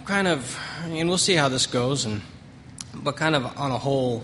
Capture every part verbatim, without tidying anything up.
kind of, and we'll see how this goes, and but kind of on a whole,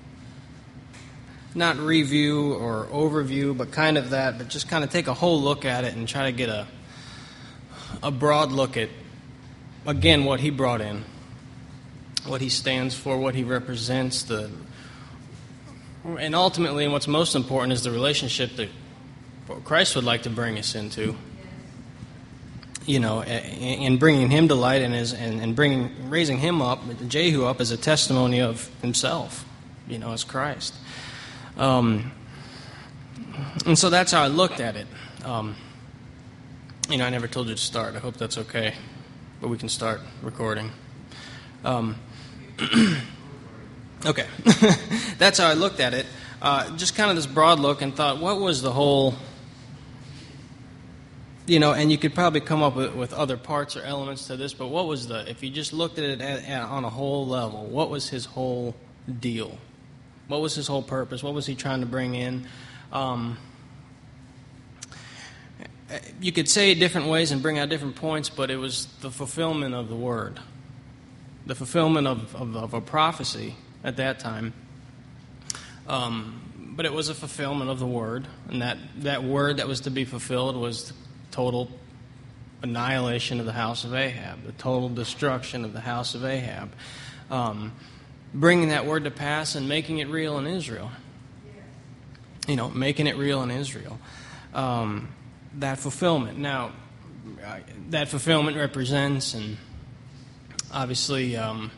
not review or overview, but kind of that, but just kind of take a whole look at it and try to get a a broad look at, again, what he brought in, what he stands for, what he represents, the and ultimately, and what's most important is the relationship that Christ would like to bring us into. You know, and bringing him to light and as and, and bringing raising him up, Jehu up, as a testimony of himself. You know, as Christ. Um, and so that's how I looked at it. Um, you know, I never told you to start. I hope that's okay, but we can start recording. Um, okay, that's how I looked at it. Uh, just kind of this broad look, and thought, what was the whole? You know, and you could probably come up with, with other parts or elements to this, but what was the, if you just looked at it at, at, on a whole level, what was his whole deal? What was his whole purpose? What was he trying to bring in? Um, you could say it different ways and bring out different points, but it was the fulfillment of the word, the fulfillment of, of, of a prophecy at that time. Um, but it was a fulfillment of the word, and that, that word that was to be fulfilled was total annihilation of the house of Ahab, the total destruction of the house of Ahab, um, bringing that word to pass and making it real in Israel. You know, making it real in Israel. Um, that fulfillment. Now, that fulfillment represents, and obviously, um,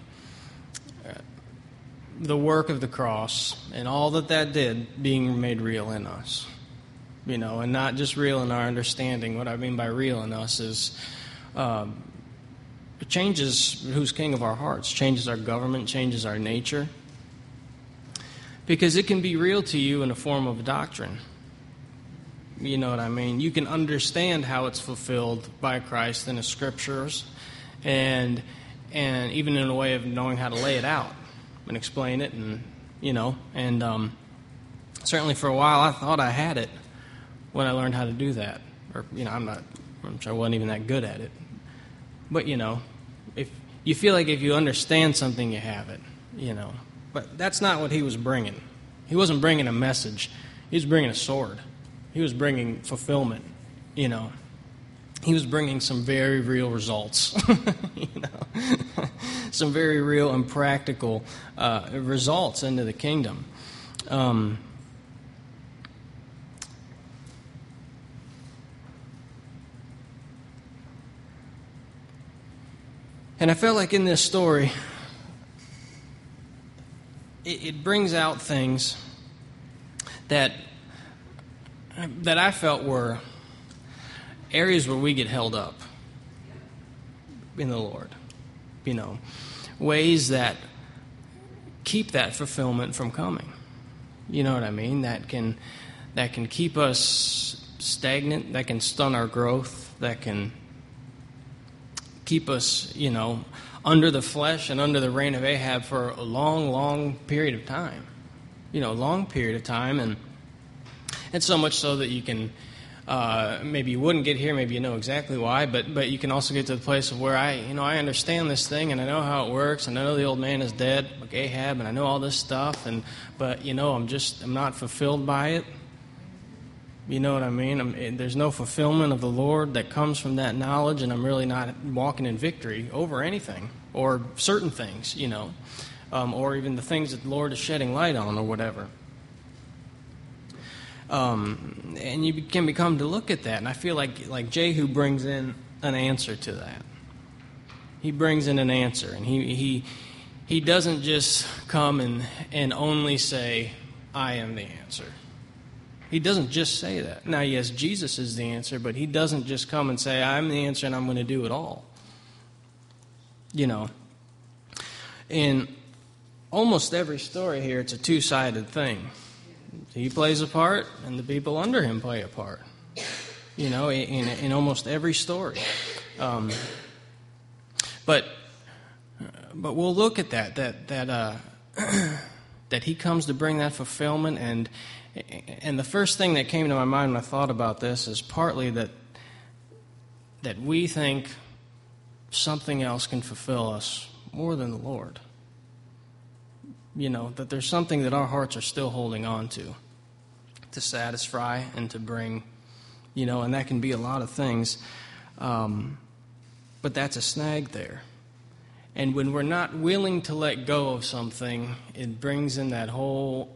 the work of the cross and all that that did being made real in us. You know, and not just real in our understanding. What I mean by real in us is um, it changes who's king of our hearts, changes our government, changes our nature. Because it can be real to you in a form of doctrine. You know what I mean? You can understand how it's fulfilled by Christ in the Scriptures, and and even in a way of knowing how to lay it out and explain it, and you know, and um, certainly for a while I thought I had it. When I learned how to do that, or you know, I'm not, I'm sure I wasn't even that good at it. But you know, if you feel like if you understand something, you have it. You know, but that's not what he was bringing. He wasn't bringing a message. He was bringing a sword. He was bringing fulfillment. You know, he was bringing some very real results. you know, some very real and practical uh, results into the kingdom. Um, And I felt like in this story, it, it brings out things that that I felt were areas where we get held up in the Lord. You know, ways that keep that fulfillment from coming. You know what I mean? That can that can keep us stagnant. That can stunt our growth. That can keep us, you know, under the flesh and under the reign of Ahab for a long, long period of time. You know, long period of time, and and so much so that you can, uh, maybe you wouldn't get here, maybe you know exactly why, but but you can also get to the place of where I, you know, I understand this thing, and I know how it works, and I know the old man is dead, like Ahab, and I know all this stuff, and but, you know, I'm just, I'm not fulfilled by it. You know what I mean? I'm, there's no fulfillment of the Lord that comes from that knowledge, and I'm really not walking in victory over anything or certain things, you know, um, or even the things that the Lord is shedding light on or whatever. Um, and you can become to look at that, and I feel like like Jehu brings in an answer to that. He brings in an answer, and he he he doesn't just come and and only say, "I am the answer." He doesn't just say that. Now, yes, Jesus is the answer, but he doesn't just come and say, I'm the answer and I'm going to do it all. You know, in almost every story here, it's a two-sided thing. He plays a part, and the people under him play a part. You know, in, in almost every story. Um, but but we'll look at that, that, that, uh, that he comes to bring that fulfillment, and And the first thing that came to my mind when I thought about this is partly that that we think something else can fulfill us more than the Lord. You know, that there's something that our hearts are still holding on to, to satisfy and to bring, you know, and that can be a lot of things. Um, but that's a snag there. And when we're not willing to let go of something, it brings in that whole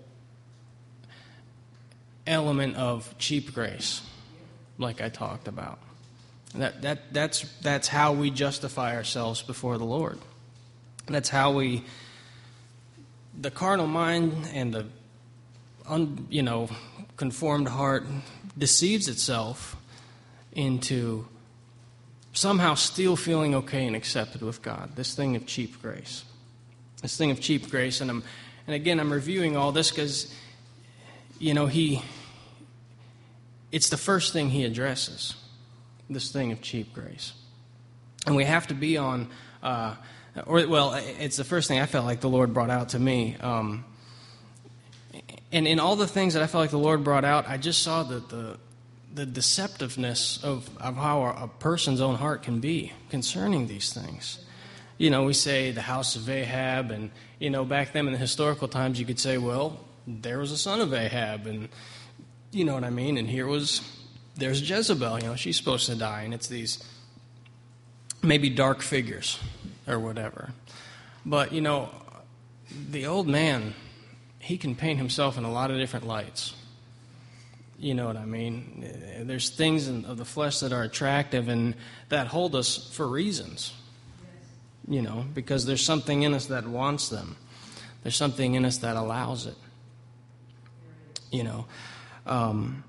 element of cheap grace, like I talked about. That that that's that's how we justify ourselves before the Lord. That's how we, the carnal mind and the un, you know conformed heart deceives itself into somehow still feeling okay and accepted with God. This thing of cheap grace, this thing of cheap grace, and I'm and again I'm reviewing all this because you know he. It's the first thing he addresses. This thing of cheap grace. And we have to be on, uh, or well, it's the first thing I felt like the Lord brought out to me. Um, and in all the things that I felt like the Lord brought out, I just saw the the, the deceptiveness of, of how a person's own heart can be concerning these things. You know, we say the house of Ahab, and, you know, back then in the historical times, you could say, well, there was a son of Ahab, and you know what I mean? And here was, there's Jezebel, you know, she's supposed to die. And it's these maybe dark figures or whatever. But, you know, the old man, he can paint himself in a lot of different lights. You know what I mean? There's things in, of the flesh that are attractive and that hold us for reasons. You know, because there's something in us that wants them. There's something in us that allows it. You know. Um,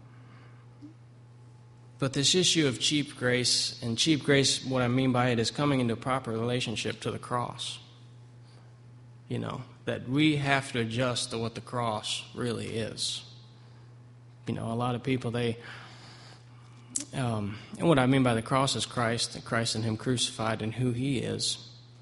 but this issue of cheap grace, and cheap grace, what I mean by it is coming into a proper relationship to the cross. You know, that we have to adjust to what the cross really is. You know, a lot of people, they, um, and what I mean by the cross is Christ, and Christ and Him crucified and who He is.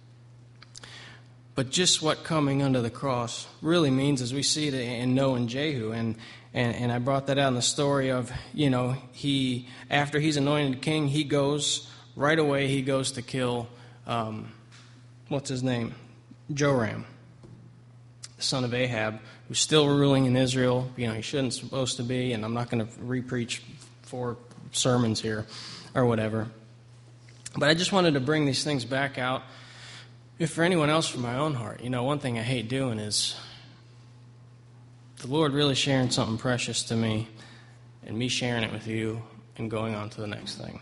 But just what coming under the cross really means, as we see it and know in Jehu, and And, and I brought that out in the story of, you know, he, after he's anointed king, he goes, right away he goes to kill, um, what's his name? Joram, the son of Ahab, who's still ruling in Israel. You know, he shouldn't supposed to be, and I'm not going to re-preach four sermons here or whatever. But I just wanted to bring these things back out. If for anyone else, from my own heart, you know, one thing I hate doing is the Lord really sharing something precious to me, and me sharing it with you, and going on to the next thing.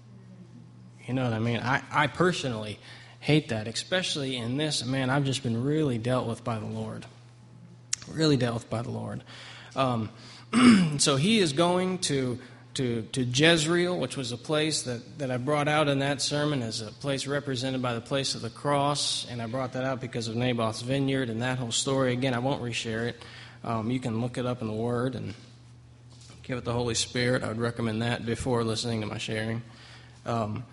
You know what I mean? I, I personally hate that, especially in this. Man, I've just been really dealt with by the Lord. Really dealt with by the Lord. Um, so he is going to, to, to Jezreel, which was a place that, that I brought out in that sermon as a place represented by the place of the cross, and I brought that out because of Naboth's vineyard and that whole story. Again, I won't reshare it. Um, you can look it up in the Word and give it the Holy Spirit. I would recommend that before listening to my sharing. Um,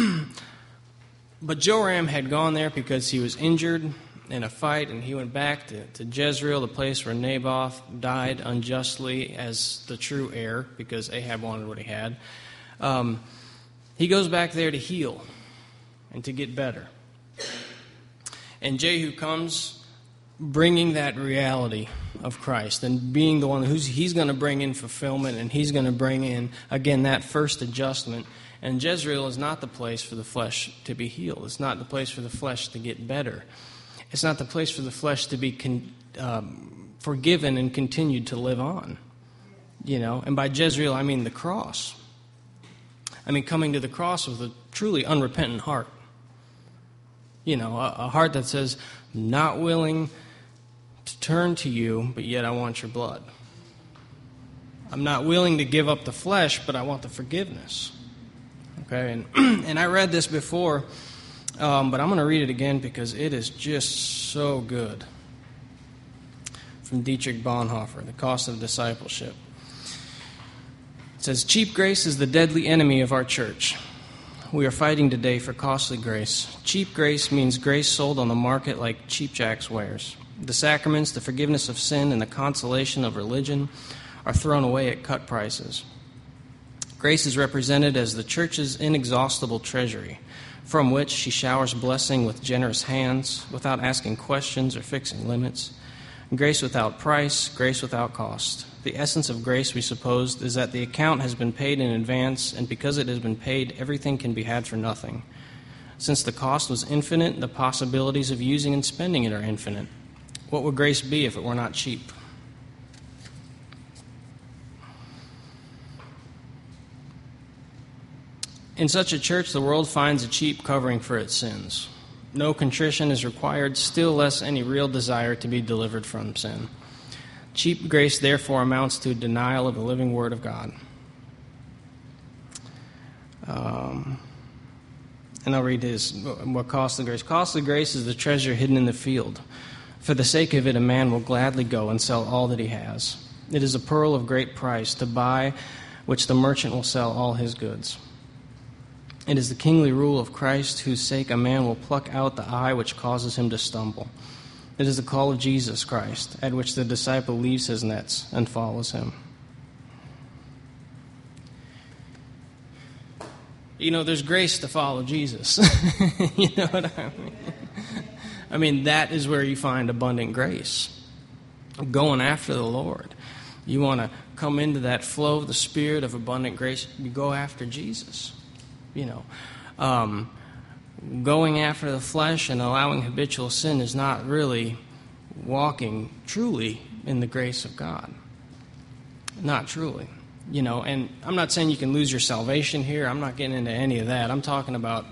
but Joram had gone there because he was injured in a fight, and he went back to, to Jezreel, the place where Naboth died unjustly as the true heir, because Ahab wanted what he had. Um, he goes back there to heal and to get better. And Jehu comes bringing that reality of Christ and being the one who's he's going to bring in fulfillment, and he's going to bring in, again, that first adjustment. And Jezreel is not the place for the flesh to be healed. It's not the place for the flesh to get better. It's not the place for the flesh to be con, um, forgiven and continued to live on. You know, and by Jezreel, I mean the cross. I mean coming to the cross with a truly unrepentant heart. You know, a, a heart that says, not willing to turn to you, but yet I want your blood. I'm not willing to give up the flesh, but I want the forgiveness. Okay, and and I read this before, um, but I'm going to read it again because it is just so good. From Dietrich Bonhoeffer, The Cost of Discipleship. It says, cheap grace is the deadly enemy of our church. We are fighting today for costly grace. Cheap grace means grace sold on the market like Cheap Jack's wares. The sacraments, the forgiveness of sin, and the consolation of religion are thrown away at cut prices. Grace is represented as the church's inexhaustible treasury, from which she showers blessing with generous hands, without asking questions or fixing limits. Grace without price, grace without cost. The essence of grace, we supposed, is that the account has been paid in advance, and because it has been paid, everything can be had for nothing. Since the cost was infinite, the possibilities of using and spending it are infinite. What would grace be if it were not cheap? In such a church, the world finds a cheap covering for its sins. No contrition is required, still less any real desire to be delivered from sin. Cheap grace, therefore, amounts to a denial of the living Word of God. Um, and I'll read his, what costly grace. Costly grace is the treasure hidden in the field. For the sake of it, a man will gladly go and sell all that he has. It is a pearl of great price to buy, which the merchant will sell all his goods. It is the kingly rule of Christ, whose sake a man will pluck out the eye which causes him to stumble. It is the call of Jesus Christ, at which the disciple leaves his nets and follows him. You know, there's grace to follow Jesus. You know what I mean? I mean, that is where you find abundant grace. Going after the Lord. You want to come into that flow of the Spirit of abundant grace, you go after Jesus. You know, um, going after the flesh and allowing habitual sin is not really walking truly in the grace of God. Not truly. You know, and I'm not saying you can lose your salvation here. I'm not getting into any of that. I'm talking about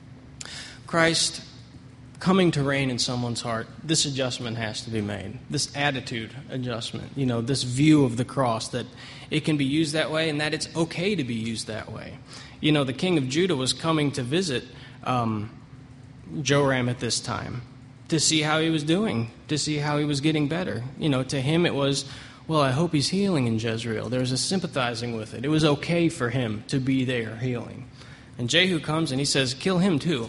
Christ coming to reign in someone's heart. This adjustment has to be made. This attitude adjustment. You know, this view of the cross, that it can be used that way and that it's okay to be used that way. You know, the king of Judah was coming to visit um, Joram at this time to see how he was doing, to see how he was getting better. You know, to him it was, well, I hope he's healing in Jezreel. There was a sympathizing with it. It was okay for him to be there healing. And Jehu comes and he says, kill him too.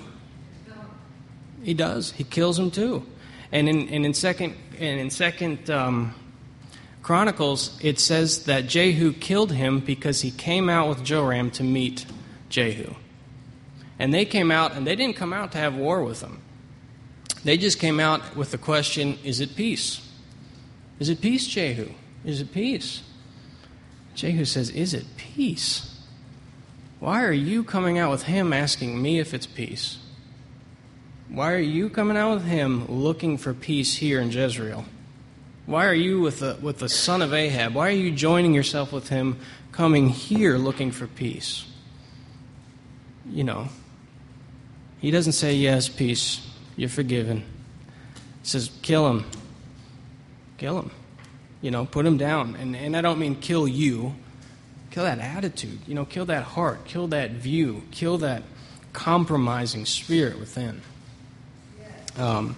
He does. He kills him too. And in, and in second and in second um, Chronicles, it says that Jehu killed him because he came out with Joram to meet Jehu. And they came out, and they didn't come out to have war with him. They just came out with the question, is it peace? Is it peace, Jehu? Is it peace? Jehu says, is it peace? Why are you coming out with him asking me if it's peace? Why are you coming out with him looking for peace here in Jezreel? Why are you with the, with the son of Ahab? Why are you joining yourself with him coming here looking for peace? You know, he doesn't say, yes, peace, you're forgiven. He says, kill him. Kill him. You know, put him down. And, and I don't mean kill you. Kill that attitude. You know, kill that heart. Kill that view. Kill that compromising spirit within. Um,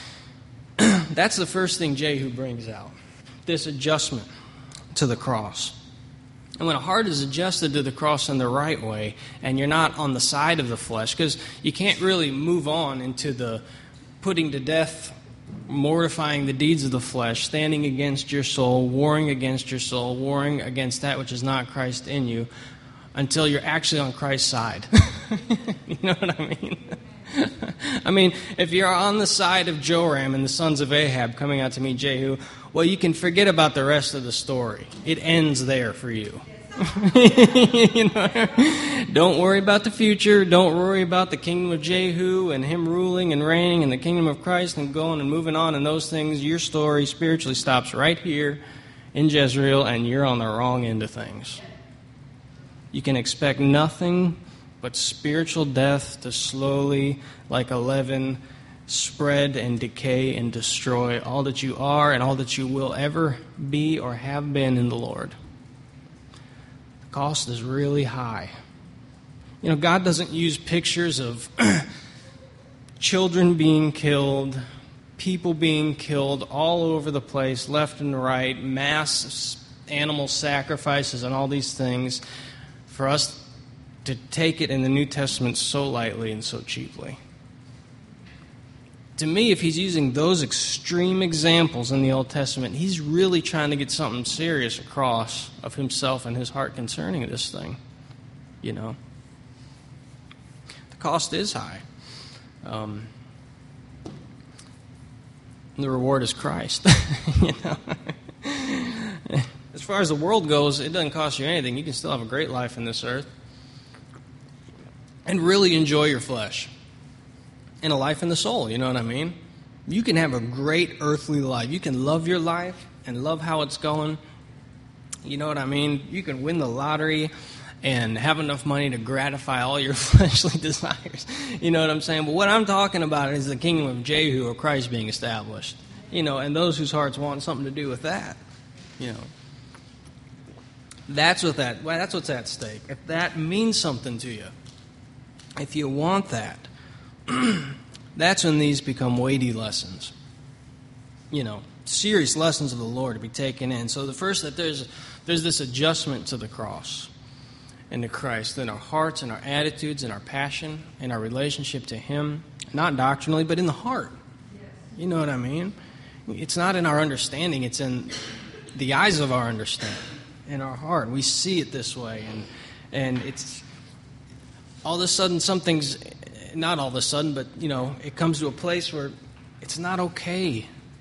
that's the first thing Jehu brings out. This adjustment to the cross. And when a heart is adjusted to the cross in the right way, and you're not on the side of the flesh, because you can't really move on into the putting to death, mortifying the deeds of the flesh, standing against your soul, warring against your soul, warring against that which is not Christ in you, until you're actually on Christ's side. You know what I mean? I mean, if you're on the side of Joram and the sons of Ahab coming out to meet Jehu, well, you can forget about the rest of the story. It ends there for you. You know? Don't worry about the future. Don't worry about the kingdom of Jehu and him ruling and reigning and the kingdom of Christ and going and moving on and those things. Your story spiritually stops right here in Jezreel, and you're on the wrong end of things. You can expect nothing but spiritual death to slowly, like a leaven, spread and decay and destroy all that you are and all that you will ever be or have been in the Lord. The cost is really high. You know, God doesn't use pictures of children being killed, people being killed all over the place, left and right, mass animal sacrifices and all these things for us to take it in the New Testament so lightly and so cheaply. To me, if he's using those extreme examples in the Old Testament, he's really trying to get something serious across of himself and his heart concerning this thing. You know? The cost is high. Um, the reward is Christ. You know? As far as the world goes, it doesn't cost you anything. You can still have a great life in this earth and really enjoy your flesh and a life in the soul, you know what I mean? You can have a great earthly life. You can love your life and love how it's going. You know what I mean? You can win the lottery and have enough money to gratify all your fleshly desires. You know what I'm saying? But what I'm talking about is the kingdom of Jehu, or Christ, being established. You know, and those whose hearts want something to do with that. You know, that's what that. Well, that's what's at stake. If that means something to you, if you want that, that's when these become weighty lessons. You know, serious lessons of the Lord to be taken in. So the first, that there's there's this adjustment to the cross and to Christ in our hearts and our attitudes and our passion and our relationship to Him, not doctrinally, but in the heart. You know what I mean? It's not in our understanding; it's in the eyes of our understanding, in our heart. We see it this way, and and it's all of a sudden something's not all of a sudden, but you know, it comes to a place where it's not okay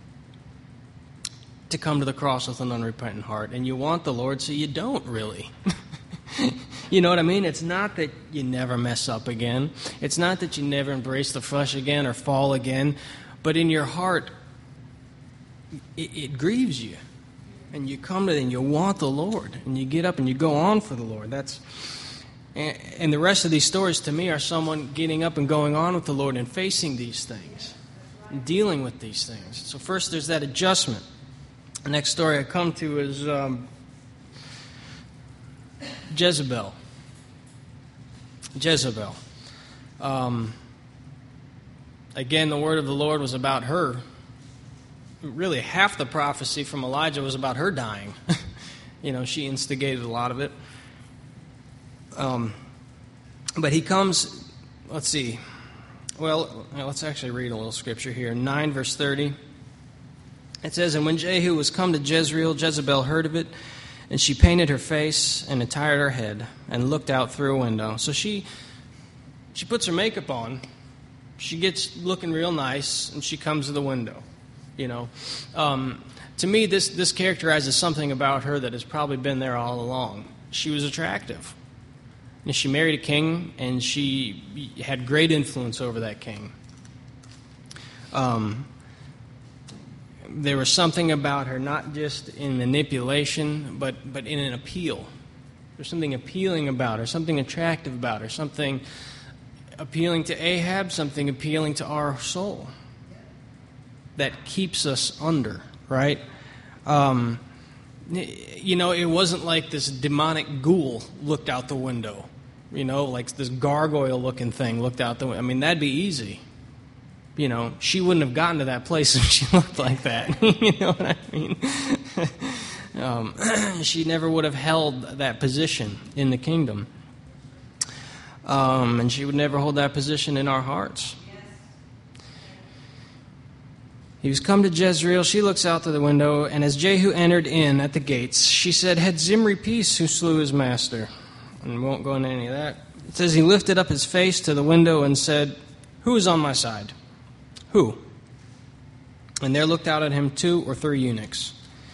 to come to the cross with an unrepentant heart, and you want the Lord, so you don't really. You know what I mean? It's not that you never mess up again. It's not that you never embrace the flesh again or fall again, but in your heart, it, it grieves you. And you come to it and you want the Lord. And you get up and you go on for the Lord. That's and, and the rest of these stories to me are someone getting up and going on with the Lord and facing these things. And dealing with these things. So first there's that adjustment. The next story I come to is um, Jezebel. Jezebel. Um, again, the word of the Lord was about her. Really, half the prophecy from Elijah was about her dying. You know, she instigated a lot of it. Um, but he comes, let's see. Well, let's actually read a little scripture here. nine, verse thirty. It says, "And when Jehu was come to Jezreel, Jezebel heard of it, and she painted her face and attired her head and looked out through a window." So she she puts her makeup on. She gets looking real nice, and she comes to the window. You know, um, to me, this this characterizes something about her that has probably been there all along. She was attractive. And she married a king, and she had great influence over that king. Um, there was something about her, not just in manipulation, but but in an appeal. There's something appealing about her, something attractive about her, something appealing to Ahab, something appealing to our soul that keeps us under, right? Um, you know, it wasn't like this demonic ghoul looked out the window, you know, like this gargoyle-looking thing looked out the window. I mean, that'd be easy. You know, she wouldn't have gotten to that place if she looked like that. You know what I mean? um, she never would have held that position in the kingdom. Um, and she would never hold that position in our hearts. He was come to Jezreel. She looks out through the window, and as Jehu entered in at the gates, she said, "Had Zimri peace who slew his master?" And we won't go into any of that. It says, "He lifted up his face to the window and said, 'Who is on my side?' 'Who?' And there looked out at him two or three eunuchs."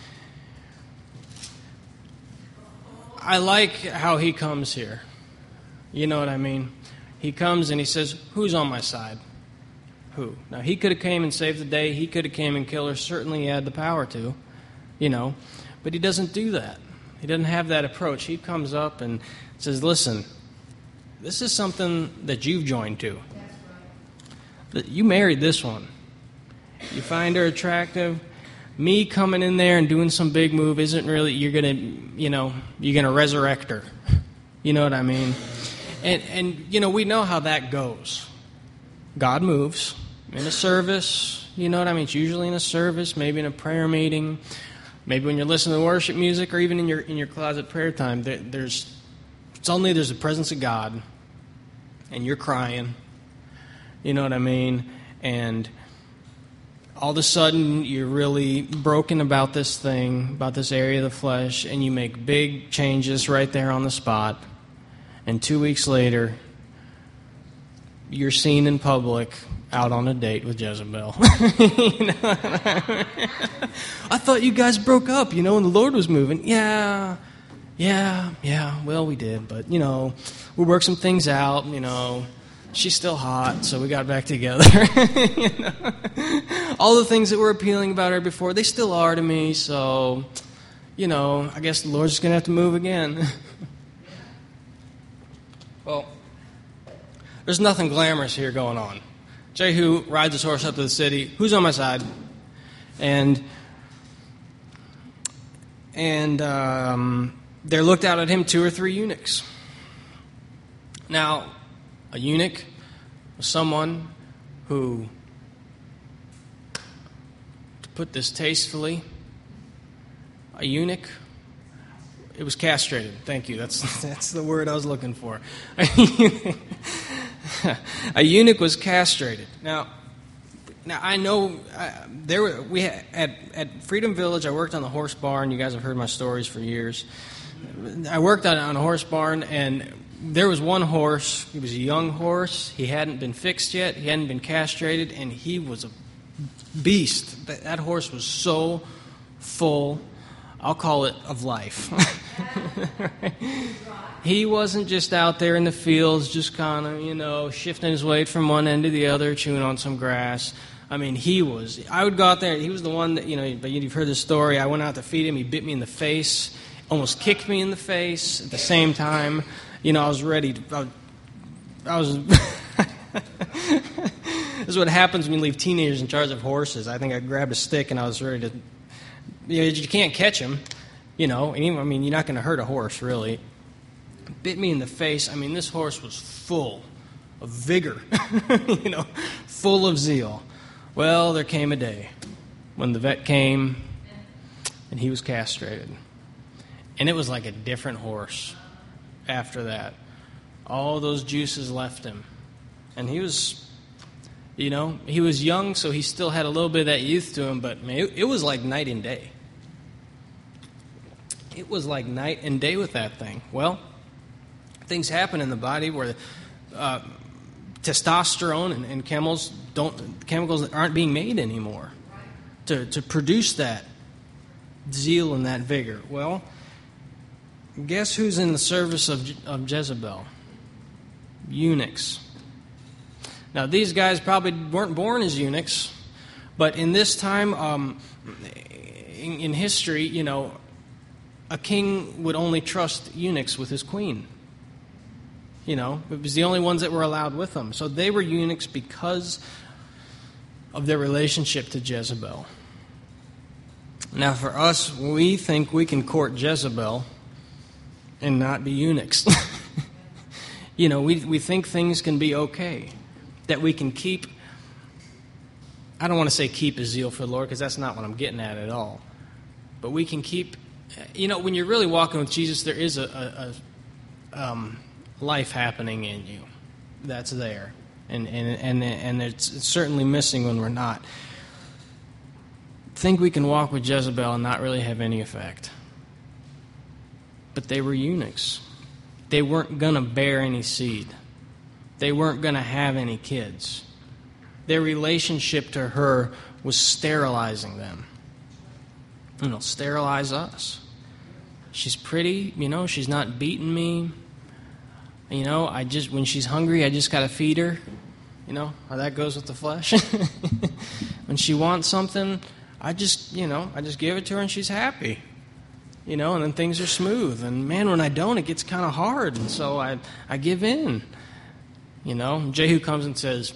I like how he comes here. You know what I mean? He comes and he says, "Who's on my side?" Who? Now, he could have came and saved the day. He could have came and killed her. Certainly he had the power to, you know. But he doesn't do that. He doesn't have that approach. He comes up and says, "Listen, this is something that you've joined to. That you married this one. You find her attractive. Me coming in there and doing some big move isn't really, you're going to, you know, you're going to resurrect her." You know what I mean? And, and, you know, we know how that goes. God moves in a service, you know what I mean? It's usually in a service, maybe in a prayer meeting, maybe when you're listening to worship music, or even in your in your closet prayer time. There, there's suddenly there's the presence of God, and you're crying, you know what I mean? And all of a sudden you're really broken about this thing, about this area of the flesh, and you make big changes right there on the spot. And two weeks later, you're seen in public out on a date with Jezebel. You know? I thought you guys broke up, you know, and the Lord was moving. Yeah, yeah, yeah, well, we did, but, you know, we worked some things out, you know. She's still hot, so we got back together. You know? All the things that were appealing about her before, they still are to me, so, you know, I guess the Lord's just going to have to move again. Well, there's nothing glamorous here going on. Jehu rides his horse up to the city. Who's on my side? And and um, there looked out at him two or three eunuchs. Now, a eunuch was someone who, to put this tastefully, a eunuch, it was castrated. Thank you. That's that's the word I was looking for. A eunuch was castrated. Now, now I know uh, there were, we had, at at Freedom Village. I worked on the horse barn. You guys have heard my stories for years. I worked on, on a horse barn, and there was one horse. He was a young horse. He hadn't been fixed yet. He hadn't been castrated, and he was a beast. That, that horse was so full, I'll call it, of life. He wasn't just out there in the fields, just kind of, you know, shifting his weight from one end to the other, chewing on some grass. I mean, he was. I would go out there. He was the one that, you know, but you've heard the story. I went out to feed him. He bit me in the face, almost kicked me in the face at the same time. You know, I was ready to. I was. This is what happens when you leave teenagers in charge of horses. I think I grabbed a stick and I was ready to. You know, you can't catch him, you know. And even, I mean, you're not going to hurt a horse, really. Bit me in the face. I mean, this horse was full of vigor, you know, full of zeal. Well, there came a day when the vet came and he was castrated. And it was like a different horse after that. All those juices left him. And he was, you know, he was young, so he still had a little bit of that youth to him, but man, it, it was like night and day. It was like night and day with that thing. Well, things happen in the body where uh, testosterone and, and chemicals don't chemicals aren't being made anymore to to produce that zeal and that vigor. Well, guess who's in the service of of Jezebel? Eunuchs. Now, these guys probably weren't born as eunuchs, but in this time, um, in, in history, you know, a king would only trust eunuchs with his queen. You know, it was the only ones that were allowed with them. So they were eunuchs because of their relationship to Jezebel. Now, for us, we think we can court Jezebel and not be eunuchs. You know, we we think things can be okay, that we can keep. I don't want to say keep a zeal for the Lord, because that's not what I'm getting at at all. But we can keep. You know, when you're really walking with Jesus, there is a, a, a um, life happening in you that's there, and and and and it's, it's certainly missing when we're not. Think we can walk with Jezebel and not really have any effect. But they were eunuchs. They weren't going to bear any seed. They weren't going to have any kids. Their relationship to her was sterilizing them. You know, sterilize us. She's pretty, you know, she's not beating me. You know, I just, when she's hungry, I just got to feed her. You know, how that goes with the flesh. When she wants something, I just, you know, I just give it to her and she's happy. You know, and then things are smooth. And man, when I don't, it gets kind of hard. And so I, I give in. You know, Jehu comes and says,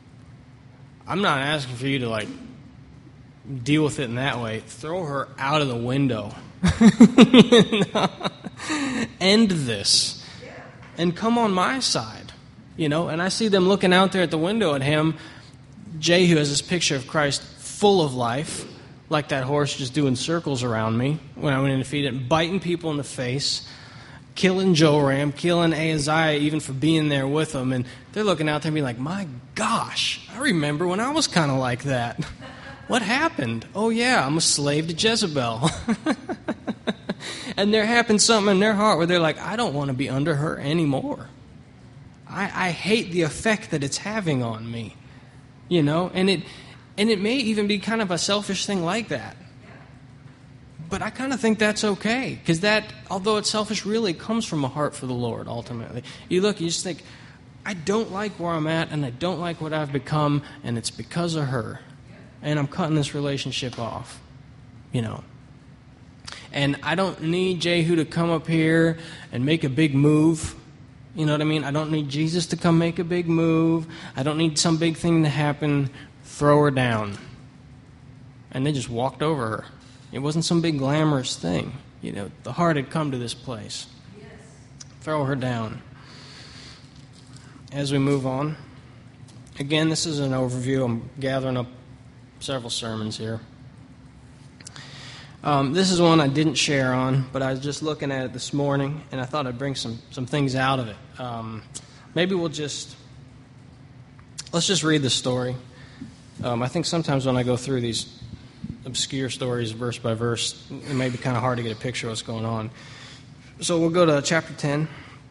I'm not asking for you to, like, deal with it in that way. Throw her out of the window. You know? End this. And come on my side. You know, and I see them looking out there at the window at him. Jehu has this picture of Christ full of life, like that horse just doing circles around me when I went in to feed it, biting people in the face, killing Joram, killing Ahaziah even for being there with them. And they're looking out there and being like, my gosh, I remember when I was kind of like that. What happened? Oh, yeah, I'm a slave to Jezebel. And there happened something in their heart where they're like, I don't want to be under her anymore. I, I hate the effect that it's having on me. You know, and it and it may even be kind of a selfish thing like that. But I kind of think that's okay, because that, although it's selfish, really comes from a heart for the Lord, ultimately. You look, you just think, I don't like where I'm at, and I don't like what I've become, and it's because of her. And I'm cutting this relationship off, you know. And I don't need Jehu to come up here and make a big move. You know what I mean? I don't need Jesus to come make a big move. I don't need some big thing to happen. Throw her down. And they just walked over her. It wasn't some big glamorous thing. You know, the heart had come to this place. Yes. Throw her down. As we move on, again, this is an overview. I'm gathering up several sermons here. Um, this is one I didn't share on, but I was just looking at it this morning, and I thought I'd bring some, some things out of it. Um, maybe we'll just, let's just read the story. Um, I think sometimes when I go through these obscure stories verse by verse, it may be kind of hard to get a picture of what's going on. So we'll go to chapter ten,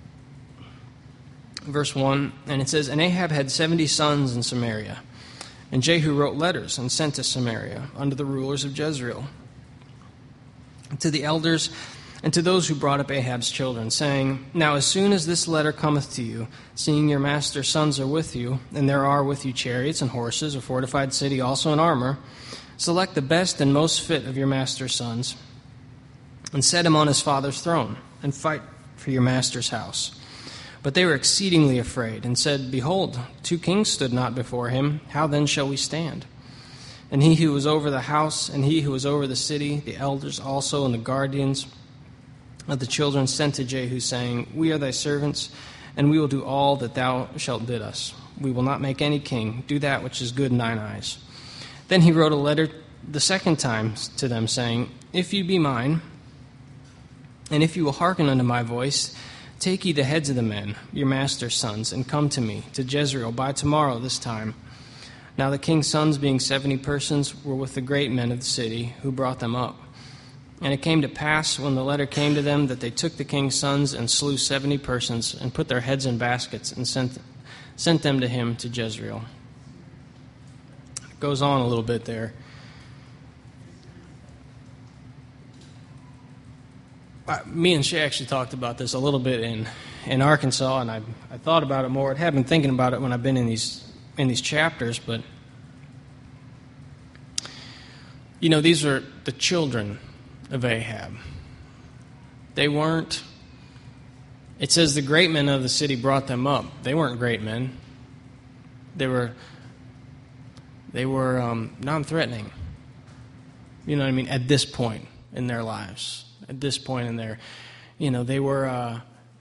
verse one, and it says, And Ahab had seventy sons in Samaria, and Jehu wrote letters and sent to Samaria unto the rulers of Jezreel, to the elders, and to those who brought up Ahab's children, saying, Now as soon as this letter cometh to you, seeing your master's sons are with you, and there are with you chariots and horses, a fortified city also in armor, select the best and most fit of your master's sons, and set him on his father's throne, and fight for your master's house. But they were exceedingly afraid, and said, Behold, two kings stood not before him. How then shall we stand? And he who was over the house, and he who was over the city, the elders also, and the guardians of the children sent to Jehu, saying, We are thy servants, and we will do all that thou shalt bid us. We will not make any king. Do that which is good in thine eyes. Then he wrote a letter the second time to them, saying, If you be mine, and if you will hearken unto my voice, take ye the heads of the men, your master's sons, and come to me, to Jezreel, by tomorrow this time. Now the king's sons, being seventy persons, were with the great men of the city, who brought them up. And it came to pass, when the letter came to them, that they took the king's sons, and slew seventy persons, and put their heads in baskets, and sent, sent them to him to Jezreel. It goes on a little bit there. Uh, me and Shay actually talked about this a little bit in, in Arkansas, and I, I thought about it more. I have been thinking about it when I've been in these in these chapters, but you know, these are the children of Ahab. They weren't, it says the great men of the city brought them up. They weren't great men. They were they were um, non-threatening. You know what I mean? At this point in their lives. At this point in their, you know, they were uh,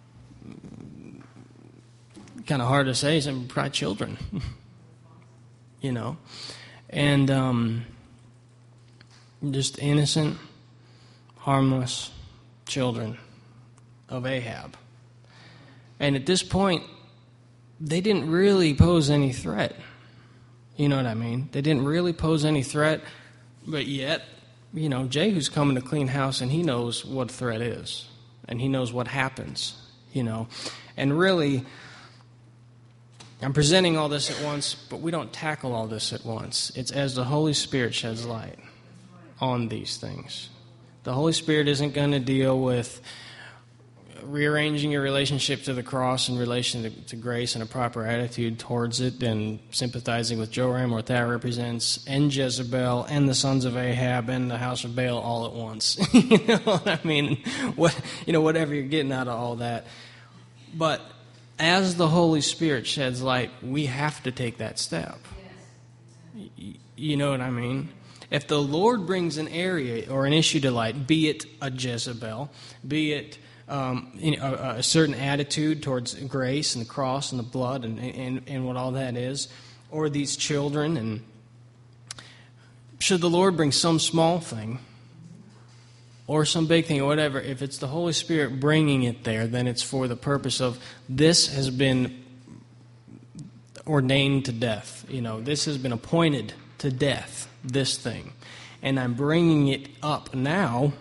kind of hard to say, some probably children, you know, and um, just innocent, harmless children of Ahab. And at this point, they didn't really pose any threat. You know what I mean? They didn't really pose any threat, but yet, you know, Jehu's coming to clean house, and he knows what threat is, and he knows what happens, you know. And really, I'm presenting all this at once, but we don't tackle all this at once. It's as the Holy Spirit sheds light on these things. The Holy Spirit isn't going to deal with rearranging your relationship to the cross in relation to, to grace and a proper attitude towards it, and sympathizing with Joram, what that represents, and Jezebel, and the sons of Ahab, and the house of Baal all at once. You know what I mean? What, you know, whatever you're getting out of all that. But as the Holy Spirit sheds light, we have to take that step. Yes. You know what I mean? If the Lord brings an area or an issue to light, be it a Jezebel, be it Um, you know, a, a certain attitude towards grace and the cross and the blood and, and, and what all that is, or these children, and should the Lord bring some small thing or some big thing or whatever, if it's the Holy Spirit bringing it there, then it's for the purpose of this has been ordained to death. You know, this has been appointed to death, this thing. And I'm bringing it up now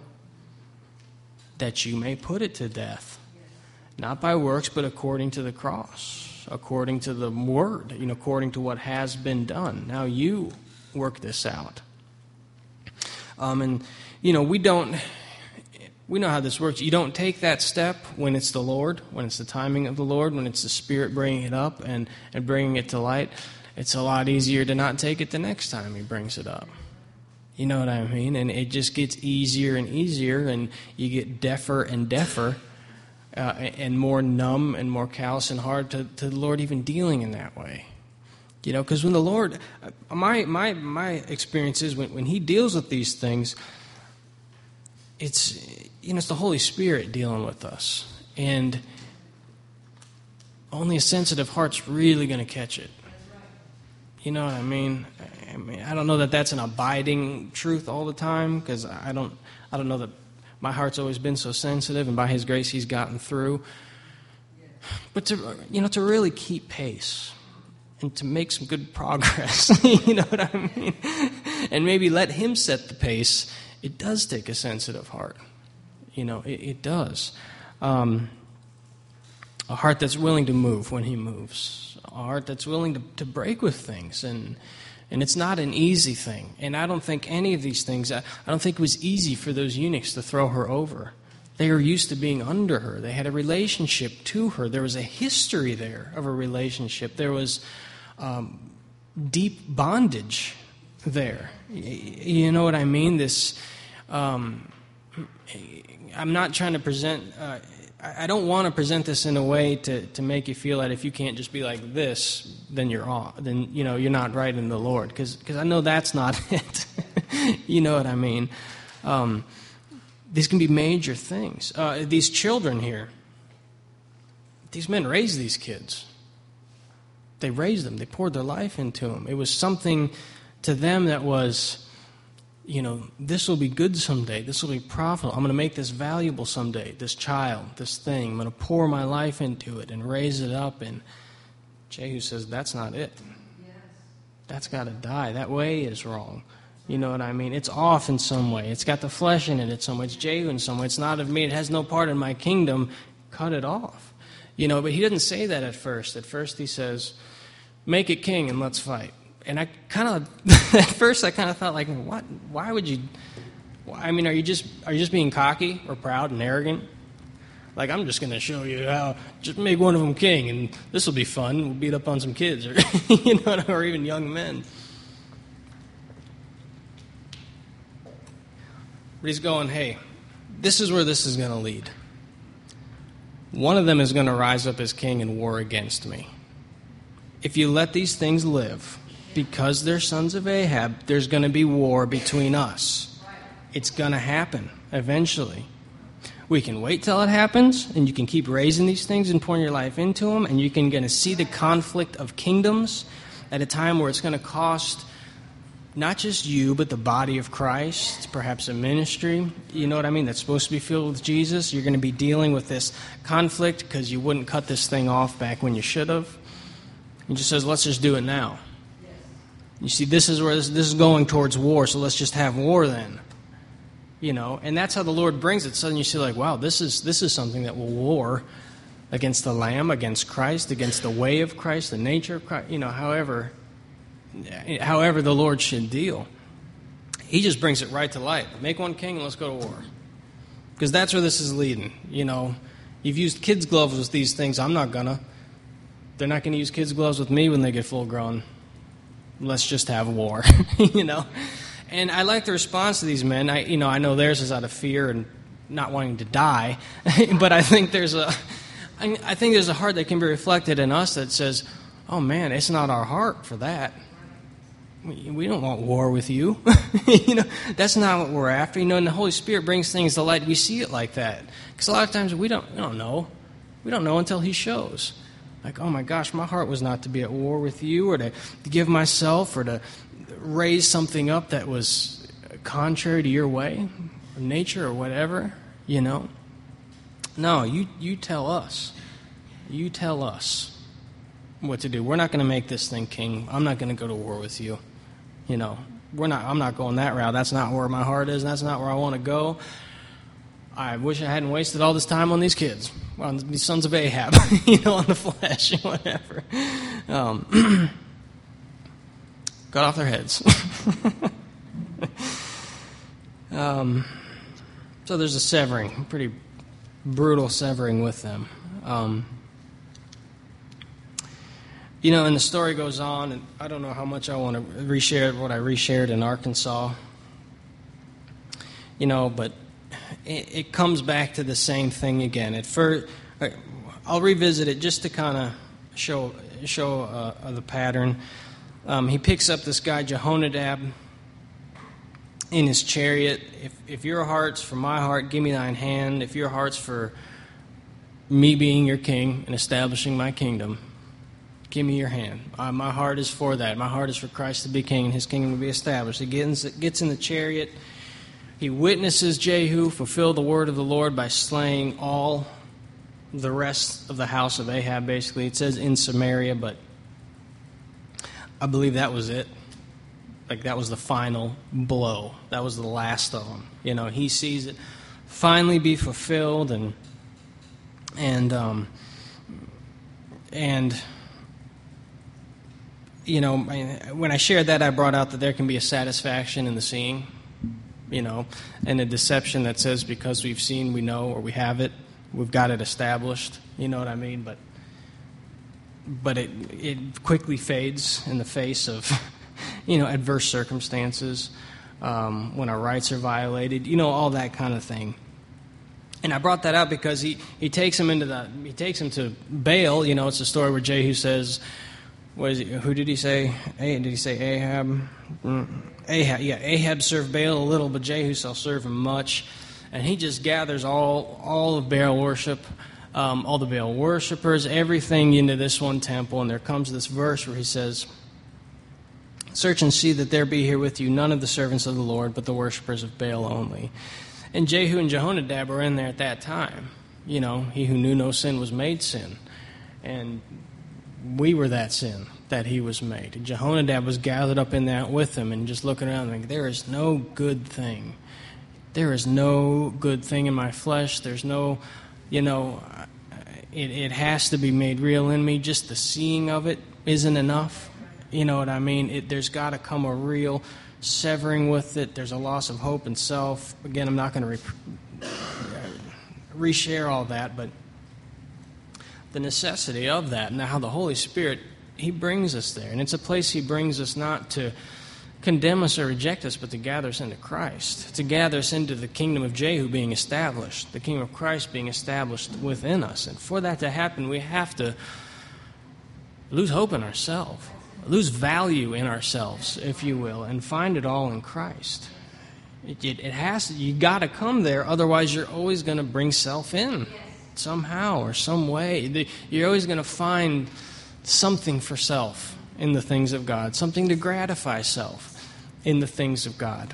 that you may put it to death, not by works, but according to the cross. according to the word, you know, according to what has been done. Now you work this out. Um, and, you know, we don't, we know how this works. You don't take that step when it's the Lord, when it's the timing of the Lord, when it's the Spirit bringing it up and, and bringing it to light. It's a lot easier to not take it the next time He brings it up. You know what I mean? And it just gets easier and easier, and you get deafer and deafer, uh, and more numb and more callous and hard to, to the Lord even dealing in that way. You know, because when the Lord, my my my experience is when, when He deals with these things, it's, you know, it's the Holy Spirit dealing with us. And only a sensitive heart's really going to catch it. You know what I mean? I mean, I don't know that that's an abiding truth all the time, because I don't, I don't know that my heart's always been so sensitive, and by His grace He's gotten through. But to, you know, to really keep pace and to make some good progress, you know what I mean? And maybe let Him set the pace. It does take a sensitive heart. You know, it, it does. Um, a heart that's willing to move when He moves. A heart that's willing to, to break with things. And and it's not an easy thing. And I don't think any of these things, I, I don't think it was easy for those eunuchs to throw her over. They were used to being under her. They had a relationship to her. There was a history there of a relationship. There was um, deep bondage there. You know what I mean? This, um, I'm not trying to present, uh, I don't want to present this in a way to, to make you feel that if you can't just be like this, then you're off, then, you know, you're not right in the Lord. Because I know that's not it. You know what I mean? Um, these can be major things. Uh, these children here, these men raised these kids. They raised them. They poured their life into them. It was something to them that was, you know, this will be good someday. This will be profitable. I'm going to make this valuable someday, this child, this thing. I'm going to pour my life into it and raise it up. And Jehu says, that's not it. Yes. That's got to die. That way is wrong. You know what I mean? It's off in some way. It's got the flesh in it in some way. It's Jehu in some way. It's not of me. It has no part in my kingdom. Cut it off. You know, but he doesn't say that at first. At first he says, make it king and let's fight. And I kind of, at first I kind of thought, like, what? Why would you? I mean, are you just are you just being cocky or proud and arrogant? Like, I'm just going to show you how. Just make one of them king, and this will be fun. We'll beat up on some kids, or you know, or even young men. But he's going, hey, this is where this is going to lead. One of them is going to rise up as king and war against me. If you let these things live, because they're sons of Ahab, there's going to be war between us. It's going to happen eventually. We can wait till it happens, and you can keep raising these things and pouring your life into them, and you can going to see the conflict of kingdoms at a time where it's going to cost not just you, but the body of Christ, perhaps a ministry, you know what I mean, that's supposed to be filled with Jesus. You're going to be dealing with this conflict because you wouldn't cut this thing off back when you should have. He just says, let's just do it now. You see, this is where this, this is going towards war, so let's just have war then. You know, and that's how the Lord brings it. Suddenly you see, like, wow, this is this is something that will war against the Lamb, against Christ, against the way of Christ, the nature of Christ, you know, however, however the Lord should deal. He just brings it right to light. Make one king and let's go to war. Because that's where this is leading. You know, you've used kids' gloves with these things. I'm not going to. They're not going to use kids' gloves with me when they get full grown. Let's just have war, you know. And I like the response to these men. I, you know, I know theirs is out of fear and not wanting to die, but I think there's a, I think there's a heart that can be reflected in us that says, "Oh man, it's not our heart for that. We, we don't want war with you. You know, that's not what we're after. You know." And the Holy Spirit brings things to light. We see it like that because a lot of times we don't, we don't know, we don't know until He shows. Like, oh my gosh, my heart was not to be at war with you or to, to give myself or to raise something up that was contrary to your way or nature or whatever, you know. No, you, you tell us. You tell us what to do. We're not going to make this thing king. I'm not going to go to war with you. You know, we're not. I'm not going that route. That's not where my heart is. That's not where I want to go. I wish I hadn't wasted all this time on these kids, on these sons of Ahab, you know, on the flesh, whatever. Um, got off their heads. um, so there's a severing, pretty brutal severing with them. Um, you know, and the story goes on, and I don't know how much I want to reshare what I reshared in Arkansas. You know, but it, it comes back to the same thing again. At first, I'll revisit it just to kind of show show uh, the pattern. Um, he picks up this guy Jehonadab in his chariot. If if your heart's for my heart, give me thine hand. If your heart's for me being your king and establishing my kingdom, give me your hand. Uh, my heart is for that. My heart is for Christ to be king and his kingdom to be established. He gets, gets in the chariot. He witnesses Jehu fulfill the word of the Lord by slaying all the rest of the house of Ahab, basically. It says in Samaria, but I believe that was it. Like, that was the final blow. That was the last of them. You know, he sees it finally be fulfilled, and and um, and you know, when I shared that, I brought out that there can be a satisfaction in the seeing, you know, and a deception that says because we've seen, we know, or we have it, we've got it established. You know what I mean? But but it it quickly fades in the face of, you know, adverse circumstances, um, when our rights are violated, you know, all that kind of thing. And I brought that up because he, he takes him into the he takes him to Baal. You know, it's a story where Jehu says, "What is it? Who did he say? Did he say Ahab? Ahab, yeah. Ahab served Baal a little, but Jehu shall serve him much." And he just gathers all all of Baal worship, um, all the Baal worshipers, everything into this one temple. And there comes this verse where he says, "Search and see that there be here with you none of the servants of the Lord, but the worshipers of Baal only." And Jehu and Jehonadab were in there at that time. You know, he who knew no sin was made sin. And we were that sin that he was made. And Jehonadab was gathered up in that with him and just looking around and like, there is no good thing. There is no good thing in my flesh. There's no, you know, it, it has to be made real in me. Just the seeing of it isn't enough. You know what I mean? It, there's got to come a real severing with it. There's a loss of hope and self. Again, I'm not going to re- reshare all that, but the necessity of that. Now, how the Holy Spirit, he brings us there. And it's a place he brings us not to condemn us or reject us, but to gather us into Christ, to gather us into the kingdom of Jehu being established, the kingdom of Christ being established within us. And for that to happen, we have to lose hope in ourselves, lose value in ourselves, if you will, and find it all in Christ. It, it, it has to, you got to come there, otherwise you're always going to bring self in somehow or some way. You're always going to find something for self in the things of God, something to gratify self in the things of God.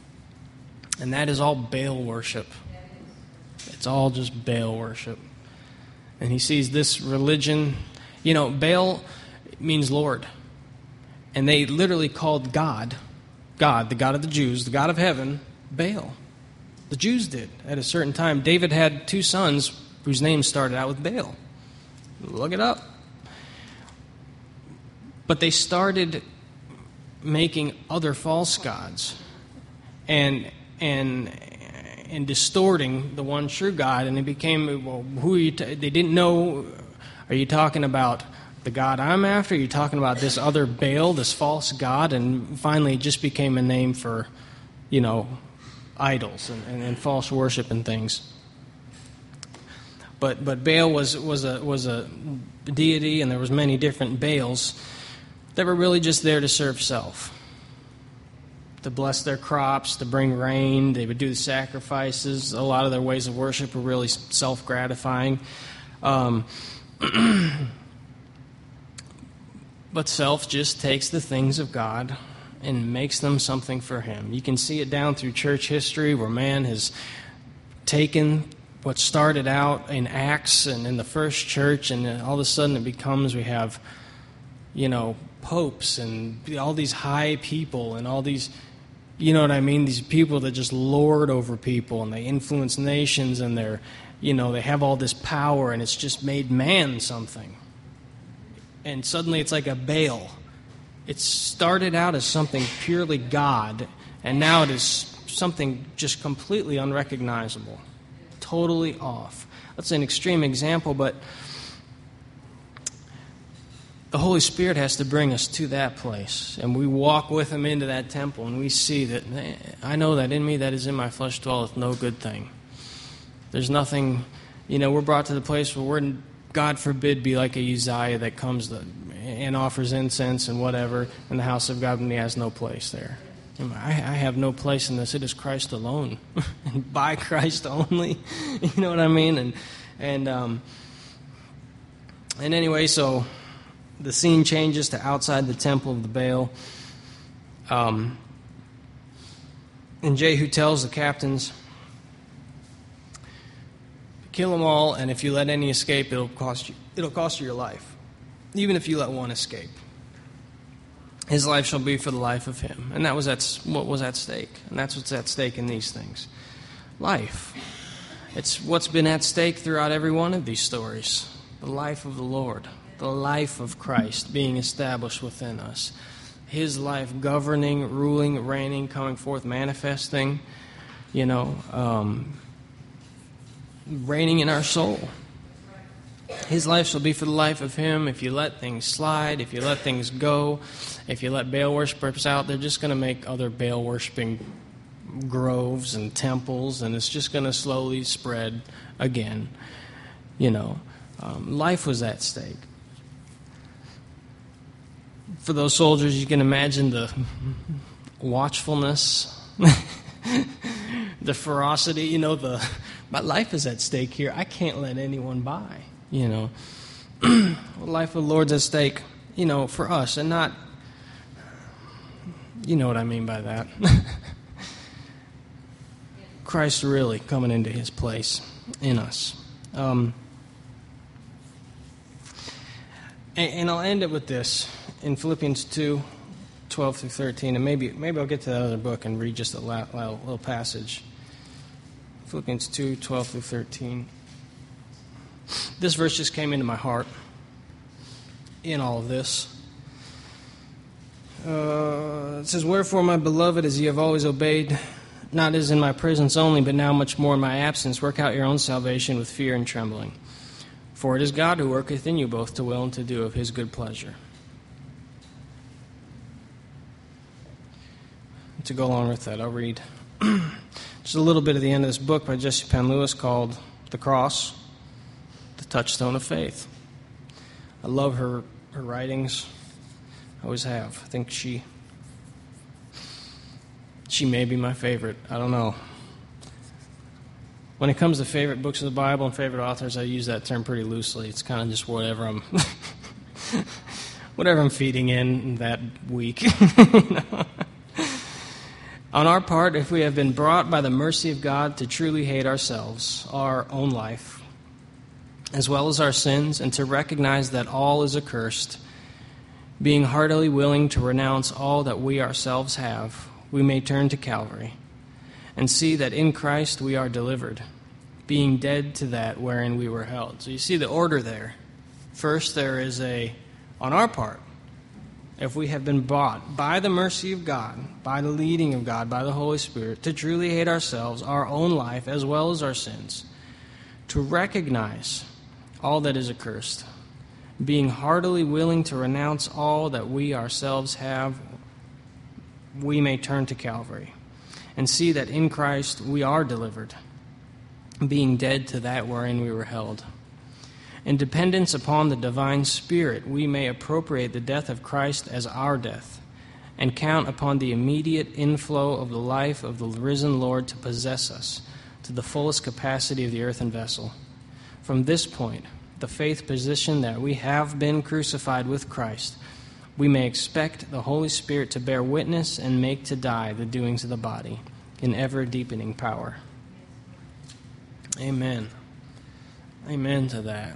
And that is all Baal worship. It's all just Baal worship. And he sees this religion, you know, Baal means Lord. And they literally called God, God, the God of the Jews, the God of heaven, Baal. The Jews did at a certain time. David had two sons whose names started out with Baal. Look it up. But they started making other false gods and and and distorting the one true God, and it became, well, who are you? T- they didn't know. Are you talking about the God I'm after? Are you talking about this other Baal, this false god? And finally, it just became a name for, you know, idols and, and, and false worship and things. But but Baal was was a was a deity, and there was many different Baals that were really just there to serve self, to bless their crops, to bring rain. They would do the sacrifices. A lot of their ways of worship were really self-gratifying. Um, but self just takes the things of God and makes them something for him. You can see it down through church history where man has taken what started out in Acts and in the first church, and then all of a sudden it becomes, we have, you know, popes and all these high people and all these You know what I mean? These people that just lord over people, and they influence nations, and they're, you know, they have all this power, and it's just made man something. And suddenly it's like a Baal. It started out as something purely God, and now it is something just completely unrecognizable, totally off. That's an extreme example, but the Holy Spirit has to bring us to that place, and we walk with Him into that temple, and we see that, I know that in me that is in my flesh dwelleth no good thing. There's nothing, you know, we're brought to the place where we're, God forbid, be like a Uzziah that comes and offers incense and whatever in the house of God when he has no place there. I, I have no place in this. It is Christ alone, and by Christ only. You know what I mean? And and um, and anyway, so the scene changes to outside the temple of the Baal. Um, and Jehu tells the captains, kill them all, and if you let any escape, it'll cost you. It'll cost you your life, even if you let one escape. His life shall be for the life of him, and that was at, what was at stake, and that's what's at stake in these things. Life. It's what's been at stake throughout every one of these stories. The life of the Lord, the life of Christ being established within us. His life governing, ruling, reigning, coming forth, manifesting, you know, um, reigning in our soul. His life shall be for the life of him. If you let things slide, if you let things go, if you let Baal worshippers out, they're just going to make other Baal worshiping groves and temples, and it's just going to slowly spread again. You know, um, life was at stake. For those soldiers, you can imagine the watchfulness, the ferocity, you know, the my life is at stake here. I can't let anyone by, you know. The life of the Lord's at stake, you know, for us, and not, you know what I mean by that. Christ really coming into his place in us. Um, and, and I'll end it with this. In Philippians two, twelve through thirteen, and maybe maybe I'll get to that other book and read just a la- la- little passage. Philippians two, twelve through thirteen. This verse just came into my heart in all of this. Uh, it says, wherefore, my beloved, as ye have always obeyed, not as in my presence only, but now much more in my absence, work out your own salvation with fear and trembling. For it is God who worketh in you both to will and to do of his good pleasure. To go along with that, I'll read just a little bit of the end of this book by Jessie Penn Lewis called The Cross, the Touchstone of Faith. I love her, her writings. I always have. I think she she may be my favorite. I don't know. When it comes to favorite books of the Bible and favorite authors, I use that term pretty loosely. It's kind of just whatever I'm whatever I'm feeding in that week. You know? On our part, if we have been brought by the mercy of God to truly hate ourselves, our own life, as well as our sins, and to recognize that all is accursed, being heartily willing to renounce all that we ourselves have, we may turn to Calvary and see that in Christ we are delivered, being dead to that wherein we were held. So you see the order there. First, there is a, on our part, if we have been bought by the mercy of God, by the leading of God, by the Holy Spirit, to truly hate ourselves, our own life, as well as our sins, to recognize all that is accursed, being heartily willing to renounce all that we ourselves have, we may turn to Calvary and see that in Christ we are delivered, being dead to that wherein we were held. In dependence upon the divine Spirit, we may appropriate the death of Christ as our death and count upon the immediate inflow of the life of the risen Lord to possess us to the fullest capacity of the earthen vessel. From this point, the faith position that we have been crucified with Christ, we may expect the Holy Spirit to bear witness and make to die the doings of the body in ever-deepening power. Amen. Amen to that.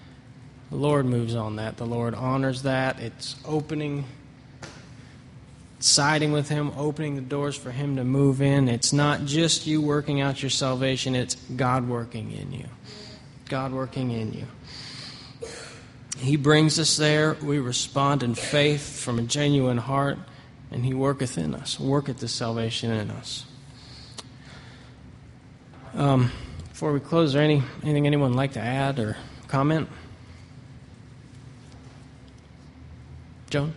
The Lord moves on that. The Lord honors that. It's opening siding with Him, opening the doors for Him to move in. It's not just you working out your salvation, it's God working in you. God working in you. He brings us there. We respond in faith from a genuine heart, and He worketh in us, worketh the salvation in us. Um, before we close, is there any, anything anyone would like to add or comment? Joan?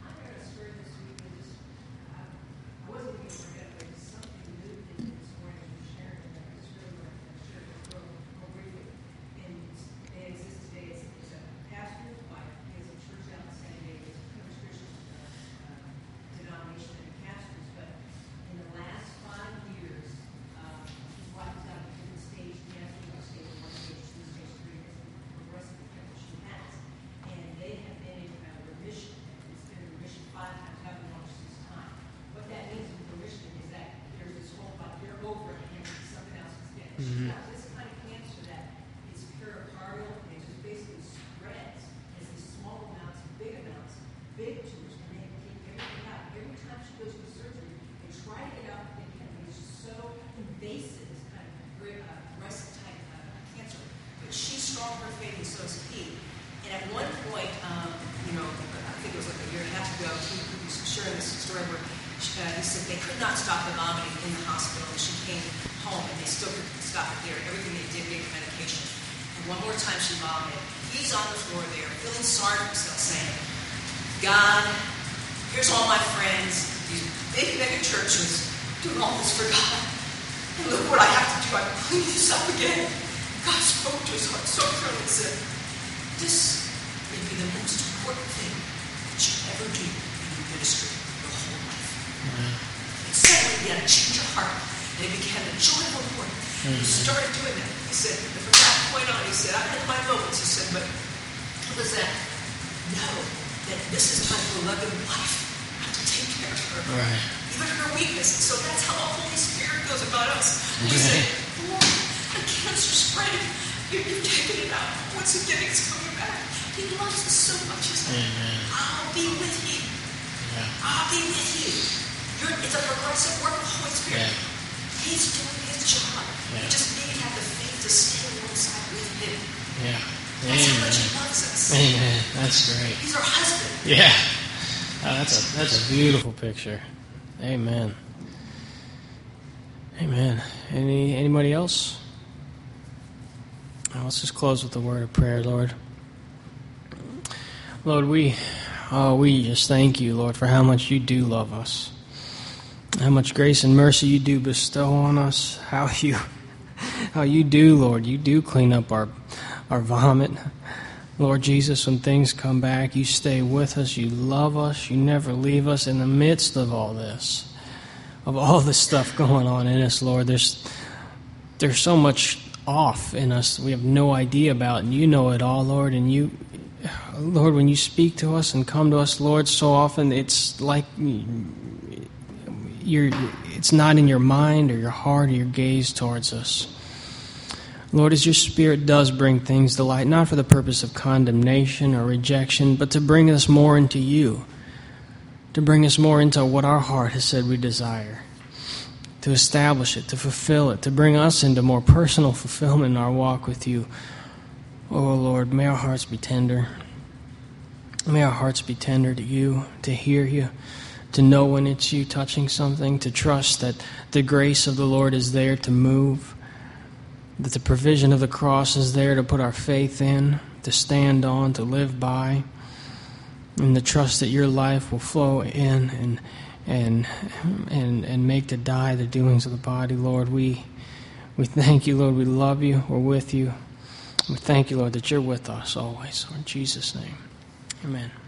Yeah, oh, that's a that's a beautiful picture. Amen. Amen. Any anybody else? Well, let's just close with a word of prayer, Lord. Lord, we oh we just thank you, Lord, for how much you do love us, how much grace and mercy you do bestow on us, how you how you do, Lord, you do clean up our our vomit. Lord Jesus, when things come back, you stay with us, you love us, you never leave us in the midst of all this, of all this stuff going on in us, Lord. There's there's so much off in us we have no idea about, and you know it all, Lord. And you, Lord, when you speak to us and come to us, Lord, so often it's like you're, it's not in your mind or your heart or your gaze towards us. Lord, as your Spirit does bring things to light, not for the purpose of condemnation or rejection, but to bring us more into you, to bring us more into what our heart has said we desire, to establish it, to fulfill it, to bring us into more personal fulfillment in our walk with you. Oh, Lord, may our hearts be tender. May our hearts be tender to you, to hear you, to know when it's you touching something, to trust that the grace of the Lord is there to move, that the provision of the cross is there to put our faith in, to stand on, to live by, and the trust that your life will flow in and and and and make to die the doings of the body. Lord, we we thank you, Lord. We love you. We're with you. We thank you, Lord, that you're with us always. In Jesus' name, amen.